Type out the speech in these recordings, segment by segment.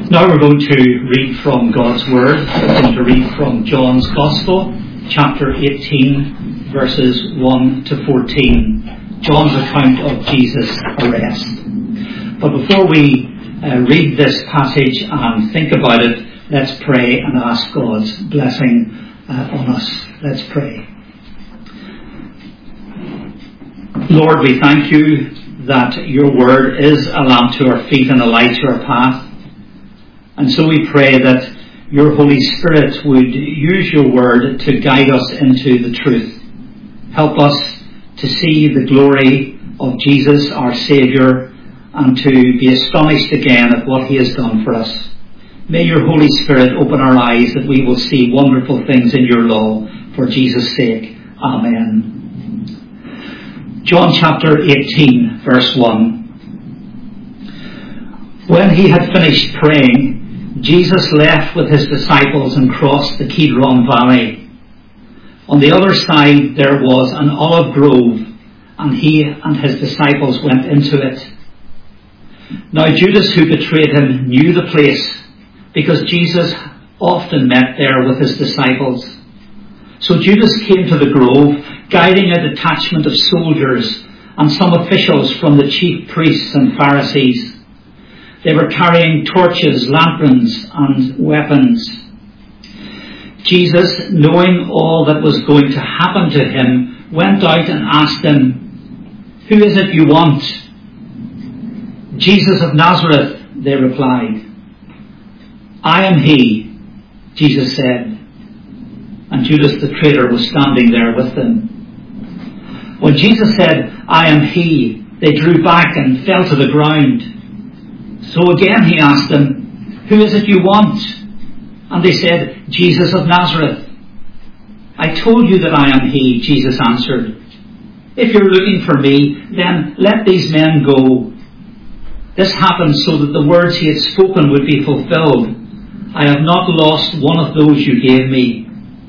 Now we're going to read from God's Word. We're going to read from John's Gospel, chapter 18, verses 1 to 14. John's account of Jesus' arrest. But before we read this passage and think about it, let's pray and ask God's blessing on us. Let's pray. Lord, we thank you that your Word is a lamp to our feet and a light to our path. And so we pray that your Holy Spirit would use your word to guide us into the truth. Help us to see the glory of Jesus, our Saviour, and to be astonished again at what he has done for us. May your Holy Spirit open our eyes that we will see wonderful things in your law for Jesus' sake. Amen. John chapter 18, verse 1. When he had finished praying, Jesus left with his disciples and crossed the Kidron Valley. On the other side there was an olive grove, and he and his disciples went into it. Now Judas, who betrayed him, knew the place, because Jesus often met there with his disciples. So Judas came to the grove, guiding a detachment of soldiers and some officials from the chief priests and Pharisees. They were carrying torches, lanterns, and weapons. Jesus, knowing all that was going to happen to him, went out and asked them, "Who is it you want?" "Jesus of Nazareth," they replied. "I am he," Jesus said. And Judas the traitor was standing there with them. When Jesus said, "I am he," they drew back and fell to the ground. So again he asked them, "Who is it you want?" And they said, "Jesus of Nazareth." "I told you that I am he," Jesus answered. "If you're looking for me, then let these men go." This happened so that the words he had spoken would be fulfilled. "I have not lost one of those you gave me."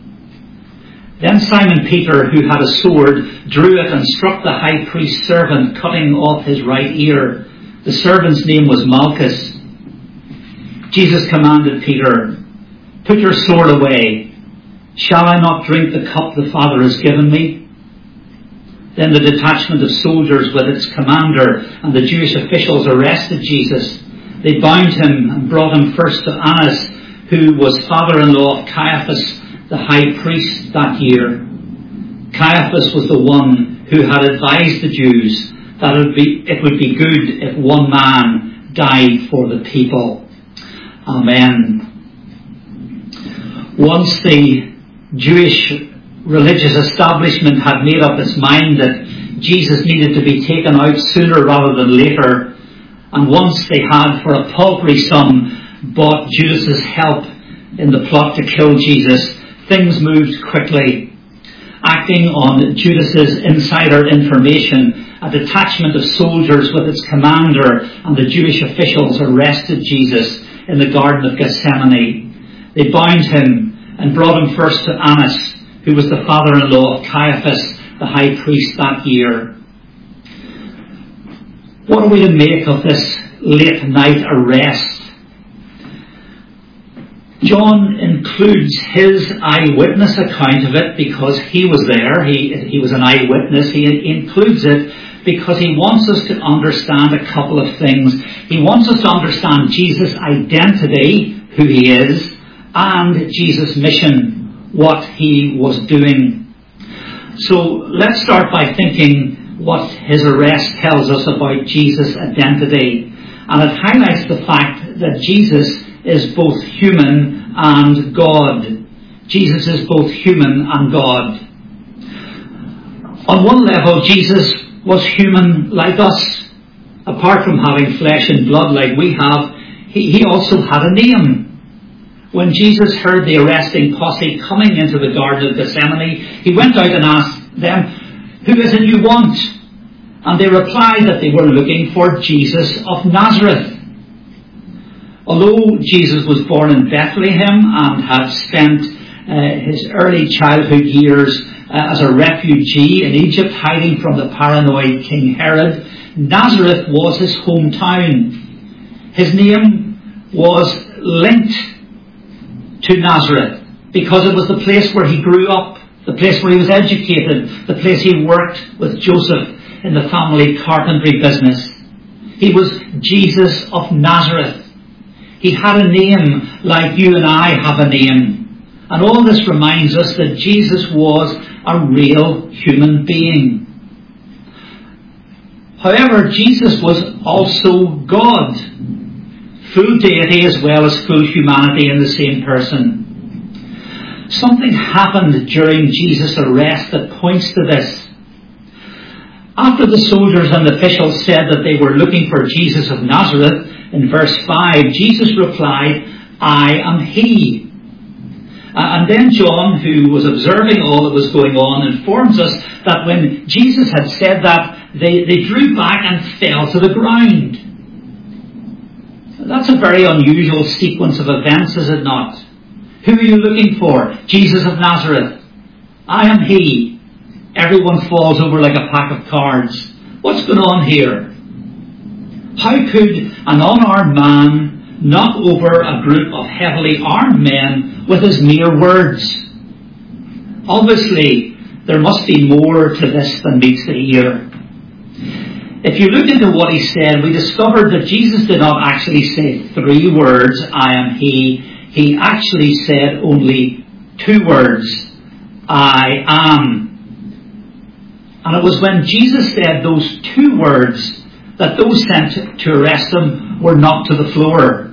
Then Simon Peter, who had a sword, drew it and struck the high priest's servant, cutting off his right ear. The servant's name was Malchus. Jesus commanded Peter, "Put your sword away. Shall I not drink the cup the Father has given me?" Then the detachment of soldiers with its commander and the Jewish officials arrested Jesus. They bound him and brought him first to Annas, who was father-in-law of Caiaphas, the high priest that year. Caiaphas was the one who had advised the Jews that it would be good if one man died for the people. Amen. Once the Jewish religious establishment had made up its mind that Jesus needed to be taken out sooner rather than later, and once they had, for a paltry sum, bought Judas's help in the plot to kill Jesus, things moved quickly. Acting on Judas's insider information, a detachment of soldiers with its commander and the Jewish officials arrested Jesus in the Garden of Gethsemane. They bound him and brought him first to Annas, who was the father-in-law of Caiaphas, the high priest that year. What are we to make of this late night arrest? John includes his eyewitness account of it because he was there. He was an eyewitness. He includes it because he wants us to understand a couple of things. He wants us to understand Jesus' identity, who he is, and Jesus' mission, what he was doing. So let's start by thinking what his arrest tells us about Jesus' identity. And it highlights the fact that Jesus is both human and God. Jesus is both human and God. On one level, Jesus was human like us. Apart from having flesh and blood like we have, he also had a name. When Jesus heard the arresting posse coming into the Garden of Gethsemane, he went out and asked them, "Who is it you want?" And they replied that they were looking for Jesus of Nazareth. Although Jesus was born in Bethlehem and had spent his early childhood years as a refugee in Egypt, hiding from the paranoid King Herod, Nazareth was his hometown. His name was linked to Nazareth because it was the place where he grew up, the place where he was educated, the place he worked with Joseph in the family carpentry business. He was Jesus of Nazareth. He had a name like you and I have a name. And all this reminds us that Jesus was a real human being. However, Jesus was also God. Full deity as well as full humanity in the same person. Something happened during Jesus' arrest that points to this. After the soldiers and officials said that they were looking for Jesus of Nazareth, in verse 5, Jesus replied, I am he. And then John, who was observing all that was going on, informs us that when Jesus had said that, they drew back and fell to the ground. That's a very unusual sequence of events, is it not? Who are you looking for? Jesus of Nazareth. I am he. Everyone falls over like a pack of cards. What's going on here? How could an unarmed man knock over a group of heavily armed men with his mere words? Obviously, there must be more to this than meets the ear. If you look into what he said, we discovered that Jesus did not actually say 3 words, I am he. He actually said only 2 words, I am. And it was when Jesus said those 2 words that those sent to arrest him were knocked to the floor.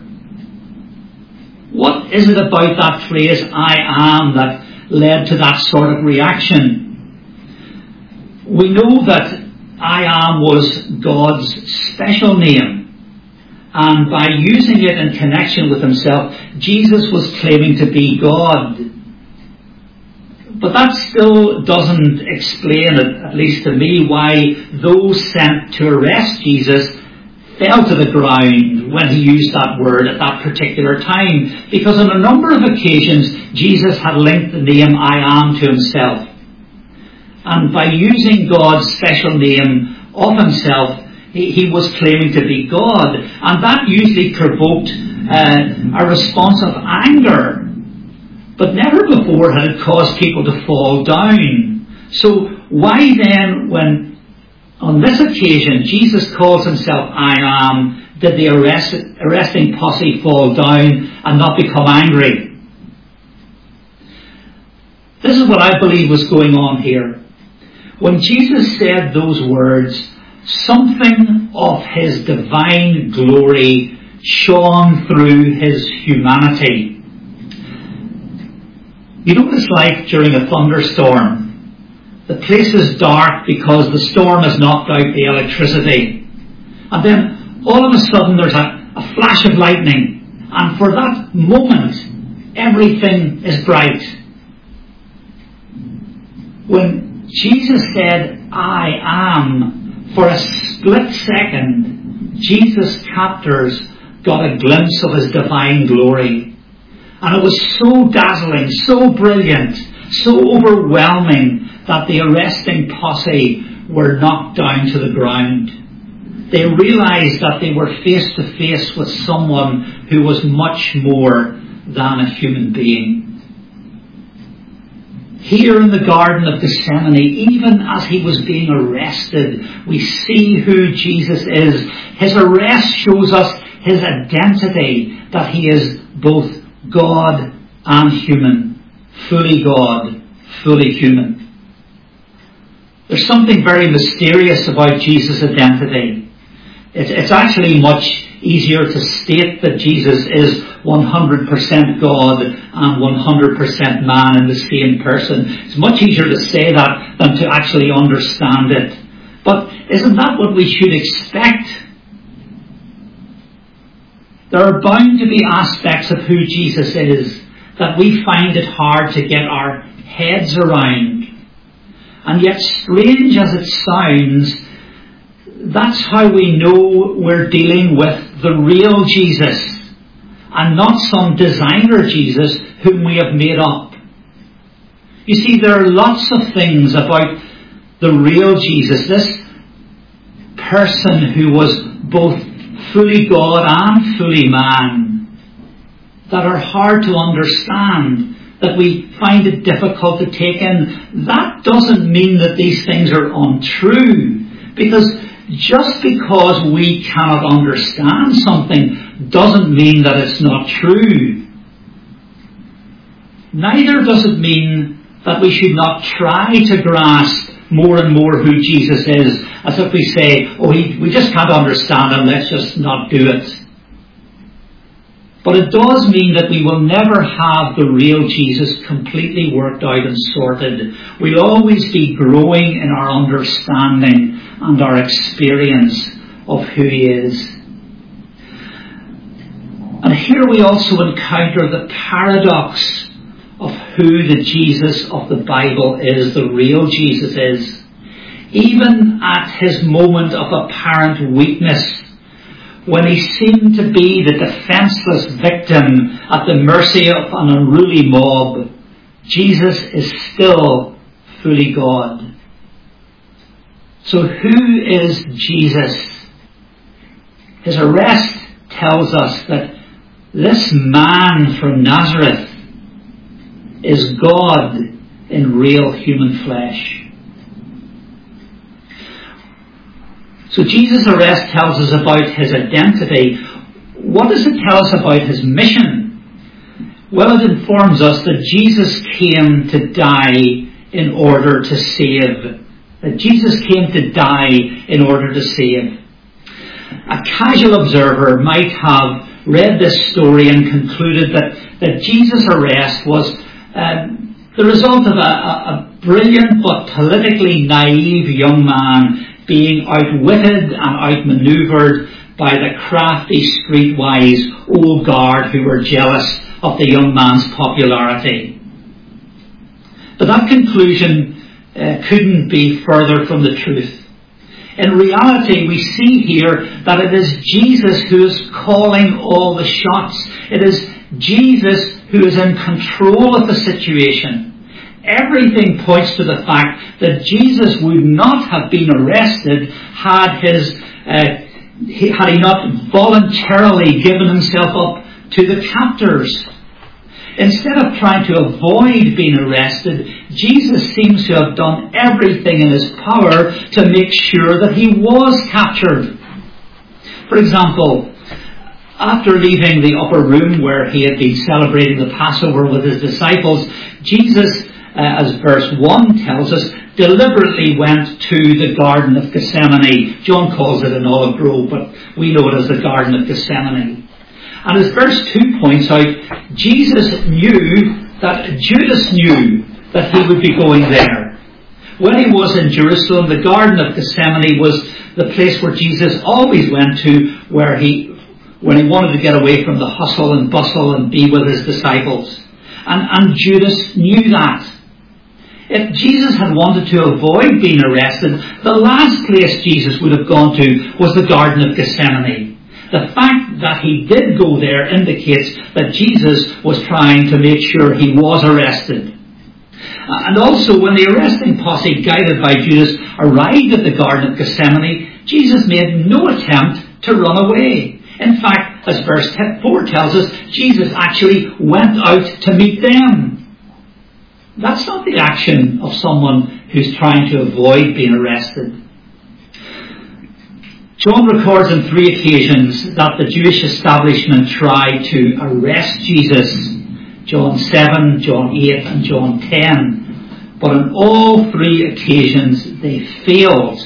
What is it about that phrase, I am, that led to that sort of reaction? We know that I am was God's special name. And by using it in connection with himself, Jesus was claiming to be God. But that still doesn't explain, at least to me, why those sent to arrest Jesus fell to the ground when he used that word at that particular time. Because on a number of occasions, Jesus had linked the name I am to himself. And by using God's special name of himself, he was claiming to be God. And that usually provoked a response of anger. But never before had it caused people to fall down. So why then, when on this occasion Jesus calls himself I am, did the arresting posse fall down and not become angry? This is what I believe was going on here. When Jesus said those words, something of his divine glory shone through his humanity. You know what it's like during a thunderstorm? The place is dark because the storm has knocked out the electricity. And then all of a sudden there's a flash of lightning. And for that moment, everything is bright. When Jesus said, I am, for a split second, Jesus' captors got a glimpse of his divine glory. And it was so dazzling, so brilliant, so overwhelming that the arresting posse were knocked down to the ground. They realized that they were face to face with someone who was much more than a human being. Here in the Garden of Gethsemane, even as he was being arrested, we see who Jesus is. His arrest shows us his identity, that he is both God and human. Fully God, fully human. There's something very mysterious about Jesus' identity. It's actually much easier to state that Jesus is 100% God and 100% man in the same person. It's much easier to say that than to actually understand it. But isn't that what we should expect? There are bound to be aspects of who Jesus is that we find it hard to get our heads around. And yet, strange as it sounds, that's how we know we're dealing with the real Jesus and not some designer Jesus whom we have made up. You see, there are lots of things about the real Jesus, this person who was both fully God and fully man, that are hard to understand, that we find it difficult to take in, that doesn't mean that these things are untrue. Because just because we cannot understand something doesn't mean that it's not true. Neither does it mean that we should not try to grasp more and more who Jesus is, as if we say, we just can't understand him, let's just not do it. But it does mean that we will never have the real Jesus completely worked out and sorted. We'll always be growing in our understanding and our experience of who he is. And here we also encounter the paradox of who the Jesus of the Bible is, the real Jesus is. Even at his moment of apparent weakness, when he seemed to be the defenseless victim at the mercy of an unruly mob, Jesus is still fully God. So who is Jesus? His arrest tells us that this man from Nazareth is God in real human flesh. So Jesus' arrest tells us about his identity. What does it tell us about his mission? Well, it informs us that Jesus came to die in order to save. That Jesus came to die in order to save. A casual observer might have read this story and concluded that Jesus' arrest was the result of a brilliant but politically naive young man being outwitted and outmaneuvered by the crafty, streetwise old guard who were jealous of the young man's popularity. But that conclusion couldn't be further from the truth. In reality, we see here that it is Jesus who is calling all the shots. It is Jesus who is in control of the situation. Everything points to the fact that Jesus would not have been arrested had he not voluntarily given himself up to the captors. Instead of trying to avoid being arrested, Jesus seems to have done everything in his power to make sure that he was captured. For example, after leaving the upper room where he had been celebrating the Passover with his disciples, Jesus, as verse 1 tells us, deliberately went to the Garden of Gethsemane. John calls it an olive grove, but we know it as the Garden of Gethsemane. And as verse 2 points out, Jesus knew that Judas knew that he would be going there. When he was in Jerusalem, the Garden of Gethsemane was the place where Jesus always went to when he wanted to get away from the hustle and bustle and be with his disciples. And Judas knew that. If Jesus had wanted to avoid being arrested, the last place Jesus would have gone to was the Garden of Gethsemane. The fact that he did go there indicates that Jesus was trying to make sure he was arrested. And also, when the arresting posse, guided by Judas, arrived at the Garden of Gethsemane, Jesus made no attempt to run away. In fact, as verse 4 tells us, Jesus actually went out to meet them. That's not the action of someone who's trying to avoid being arrested. John records on 3 occasions that the Jewish establishment tried to arrest Jesus. John 7, John 8 and John 10. But on all 3 occasions they failed.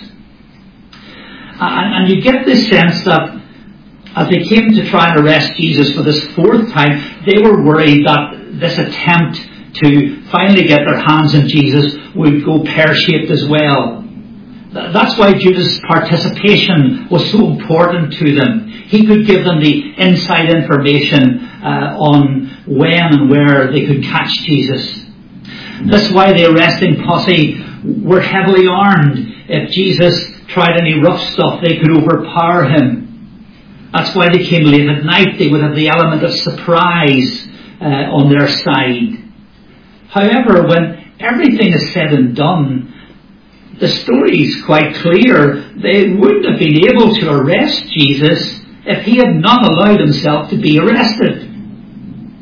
And you get this sense that as they came to try and arrest Jesus for this 4th time, they were worried that this attempt to finally get their hands on Jesus would go pear-shaped as well. That's why Judas' participation was so important to them. He could give them the inside information on when and where they could catch Jesus. That's why the arresting posse were heavily armed. If Jesus tried any rough stuff, they could overpower him. That's why they came late at night. They would have the element of surprise on their side. However, when everything is said and done, the story is quite clear. They wouldn't have been able to arrest Jesus if he had not allowed himself to be arrested.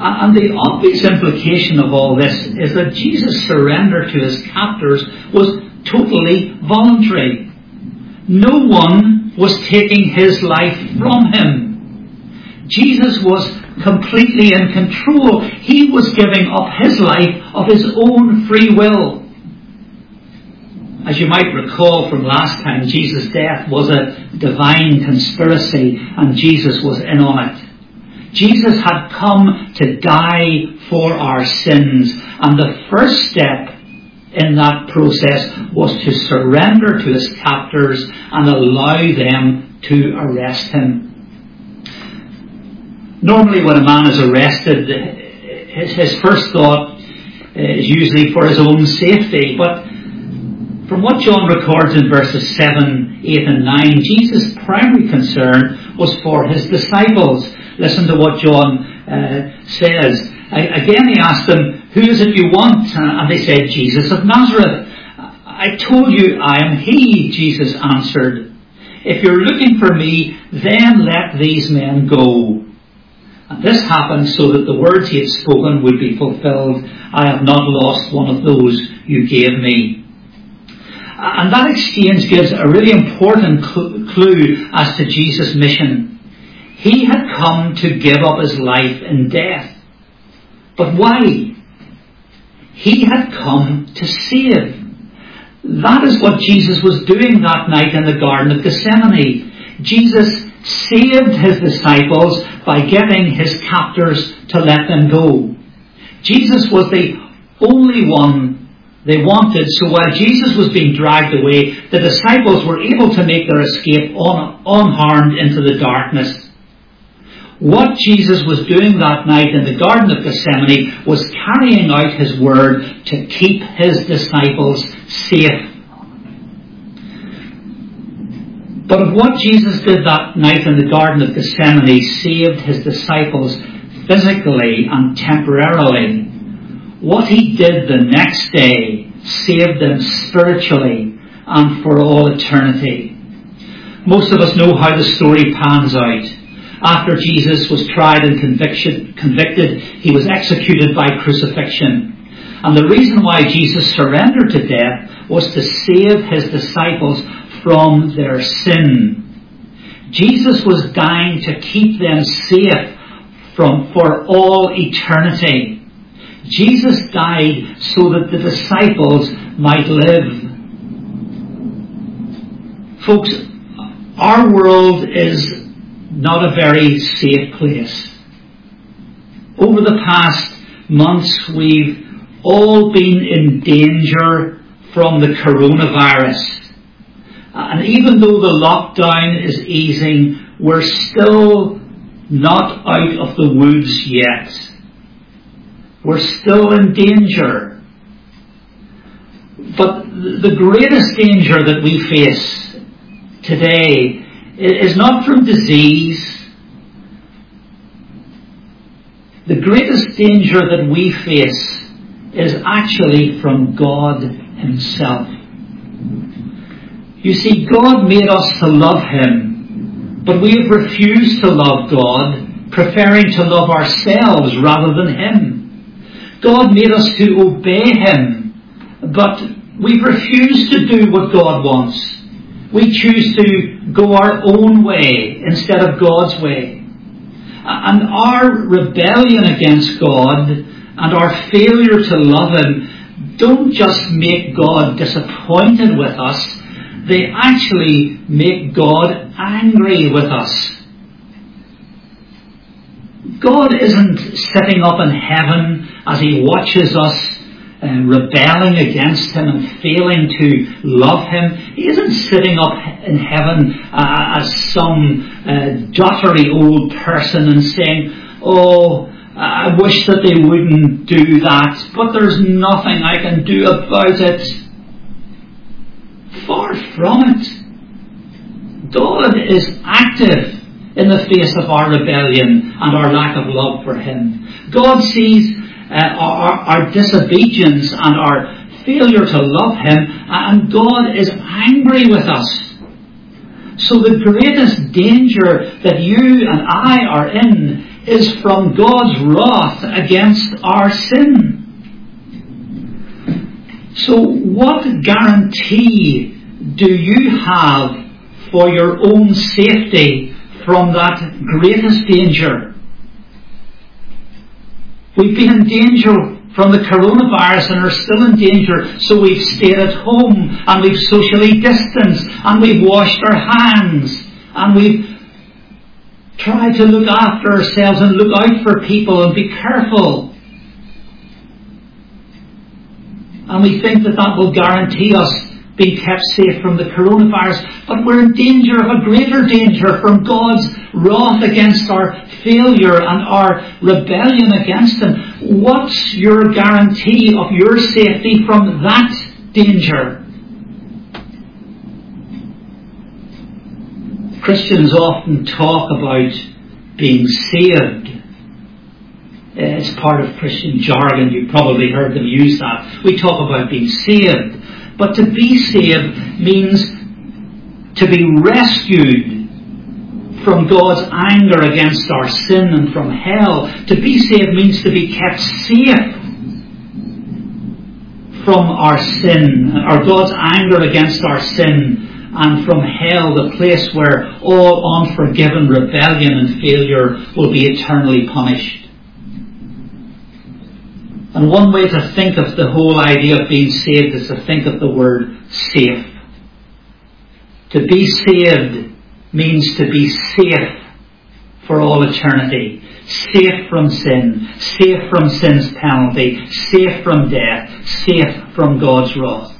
And the obvious implication of all this is that Jesus' surrender to his captors was totally voluntary. No one was taking his life from him. Jesus was completely in control. He was giving up his life of his own free will. As you might recall from last time, Jesus' death was a divine conspiracy and Jesus was in on it. Jesus had come to die for our sins, and the first step in that process was to surrender to his captors and allow them to arrest him. Normally when a man is arrested, his first thought is usually for his own safety, but from what John records in verses 7, 8 and 9, Jesus' primary concern was for his disciples. Listen to what John says. Again he asked them, "Who is it you want?" And they said, "Jesus of Nazareth." "I told you I am he," Jesus answered. "If you're looking for me, then let these men go." And this happened so that the words he had spoken would be fulfilled. "I have not lost one of those you gave me." And that exchange gives a really important clue as to Jesus' mission. He had come to give up his life in death. But why? He had come to save. That is what Jesus was doing that night in the Garden of Gethsemane. Jesus saved his disciples by getting his captors to let them go. Jesus was the only one they wanted, so while Jesus was being dragged away, the disciples were able to make their escape unharmed into the darkness. What Jesus was doing that night in the Garden of Gethsemane was carrying out his word to keep his disciples safe. But if what Jesus did that night in the Garden of Gethsemane saved his disciples physically and temporarily, what he did the next day saved them spiritually and for all eternity. Most of us know how the story pans out. After Jesus was tried and convicted, he was executed by crucifixion. And the reason why Jesus surrendered to death was to save his disciples from their sin. Jesus was dying to keep them safe for all eternity. Jesus died so that the disciples might live. Folks, our world is not a very safe place. Over the past months, we've all been in danger from the coronavirus. And even though the lockdown is easing, we're still not out of the woods yet. We're still in danger. But the greatest danger that we face today is not from disease. The greatest danger that we face is actually from God himself. You see, God made us to love him, but we have refused to love God, preferring to love ourselves rather than him. God made us to obey him, but we've refused to do what God wants. We choose to go our own way instead of God's way. And our rebellion against God and our failure to love him don't just make God disappointed with us, they actually make God angry with us. God isn't sitting up in heaven as he watches us rebelling against him and failing to love him. He isn't sitting up in heaven as some dottery old person and saying, "Oh, I wish that they wouldn't do that, but there's nothing I can do about it." Far from it. God is active in the face of our rebellion and our lack of love for him. God sees our disobedience and our failure to love him, and God is angry with us. So the greatest danger that you and I are in is from God's wrath against our sin. So what guarantee do you have for your own safety from that greatest danger? We've been in danger from the coronavirus and are still in danger, so we've stayed at home and we've socially distanced and we've washed our hands and we've tried to look after ourselves and look out for people and be careful. And we think that that will guarantee us being kept safe from the coronavirus. But we're in danger of a greater danger from God's wrath against our failure and our rebellion against Him. What's your guarantee of your safety from that danger? Christians often talk about being saved. It's part of Christian jargon. You've probably heard them use that. We talk about being saved. But to be saved means to be rescued from God's anger against our sin and from hell. To be saved means to be kept safe from our sin, or God's anger against our sin, and from hell, the place where all unforgiven rebellion and failure will be eternally punished. And one way to think of the whole idea of being saved is to think of the word safe. To be saved means to be safe for all eternity. Safe from sin. Safe from sin's penalty. Safe from death. Safe from God's wrath.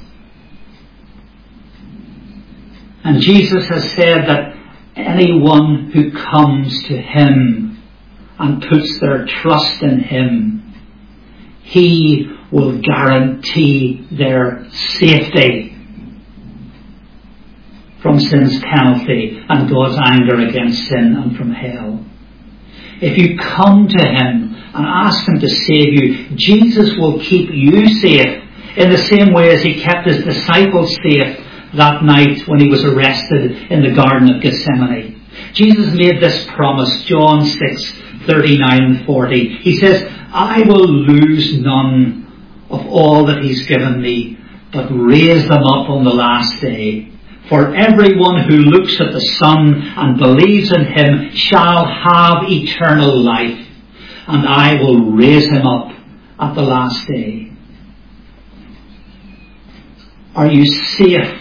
And Jesus has said that anyone who comes to Him and puts their trust in Him, He will guarantee their safety from sin's penalty and God's anger against sin and from hell. If you come to Him and ask Him to save you, Jesus will keep you safe in the same way as He kept His disciples safe that night when He was arrested in the Garden of Gethsemane. Jesus made this promise, John 6:39 and 40. He says, I will lose none of all that He's given me, but raise them up on the last day. For everyone who looks at the Son and believes in Him shall have eternal life, and I will raise him up at the last day. Are you safe?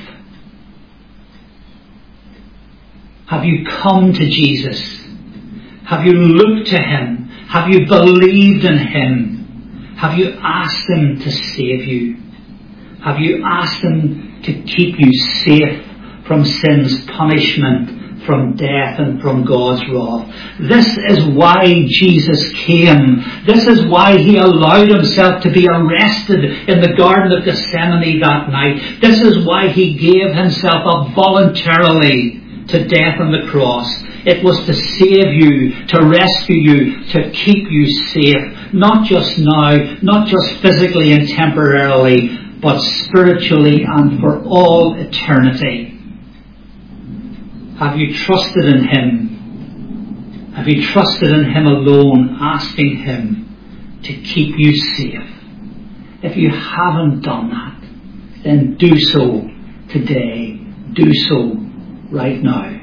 Have you come to Jesus? Have you looked to Him? Have you believed in Him? Have you asked Him to save you? Have you asked Him to keep you safe from sin's punishment, from death and from God's wrath? This is why Jesus came. This is why He allowed Himself to be arrested in the Garden of Gethsemane that night. This is why He gave Himself up voluntarily to death on the cross. It was to save you, to rescue you, to keep you safe, not just now, not just physically and temporarily, but spiritually and for all eternity. Have you trusted in Him? Have you trusted in Him alone, asking Him to keep you safe? If you haven't done that, then do so today. Do so right now.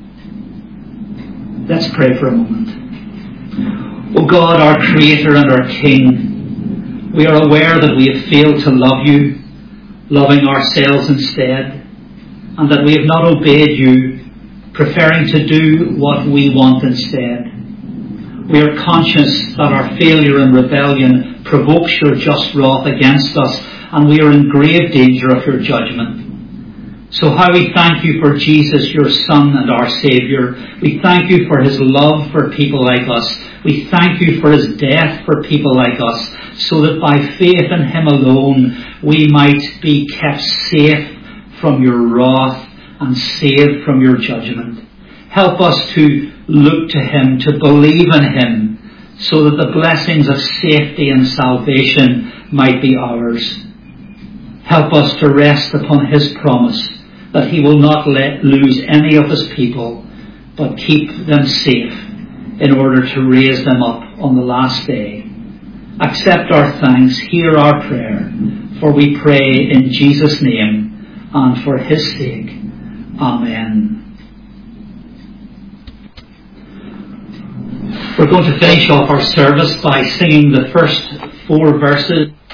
Let's pray for a moment. O God, our Creator and our King, we are aware that we have failed to love You, loving ourselves instead, and that we have not obeyed You, preferring to do what we want instead. We are conscious that our failure and rebellion provokes Your just wrath against us, and we are in grave danger of Your judgment. So how we thank You for Jesus, Your Son and our Saviour. We thank You for His love for people like us. We thank You for His death for people like us, so that by faith in Him alone we might be kept safe from Your wrath and saved from Your judgment. Help us to look to Him, to believe in Him, so that the blessings of safety and salvation might be ours. Help us to rest upon His promise that He will not let lose any of His people, but keep them safe in order to raise them up on the last day. Accept our thanks, hear our prayer, for we pray in Jesus' name and for his sake. Amen. We're going to finish off our service by singing the first 4 verses.